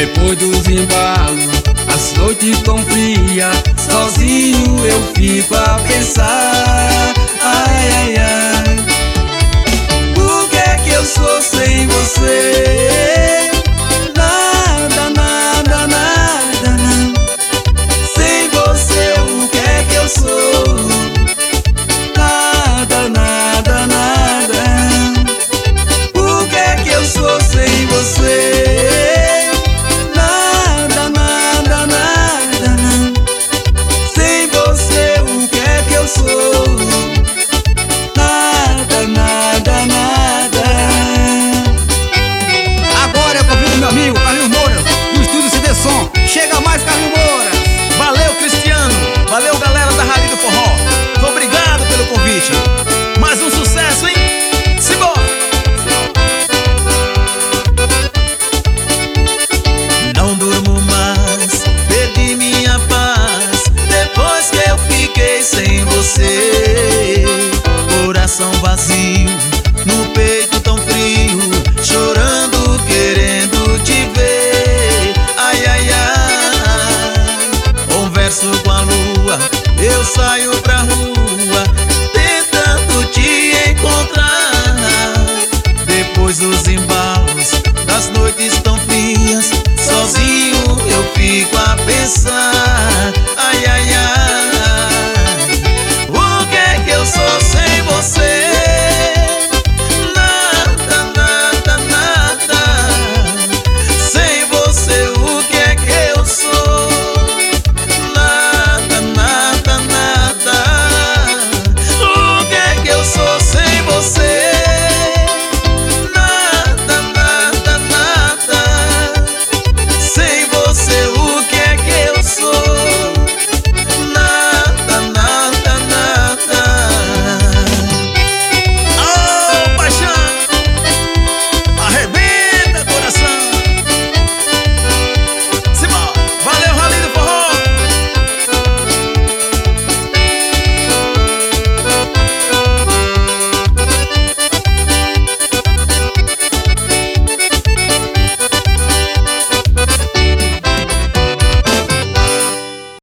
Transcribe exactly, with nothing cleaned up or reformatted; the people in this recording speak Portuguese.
Depois dos embalos, as noites tão frias, sozinho eu fico a pensar. Ai, ai, ai, o que é que eu sou sem você? Nada, nada, nada, não. Sem você o que é que eu sou? Nada, nada, nada. O que é que eu sou sem você? Nada, nada, nada, não. Sem você o que é que eu sou? Nada, nada, nada. Agora eu convido meu amigo Carlinhos Moura do Estúdio C D Som. Chega mais, Carlinhos Moura! Valeu, Cristiano! Valeu, galera da Rainha do Forró! Obrigado pelo convite! Mais um sucesso, hein? Simbora! Não durmo mais, perdi minha paz depois que eu fiquei sem você. Coração vazio, no peito tão frio, chorando, querendo te ver. Ai, ai, ai, converso com a lua, eu saio pra rua, tentando te encontrar. Depois dos embalos, das noites tão frias, sozinho eu fico a pensar.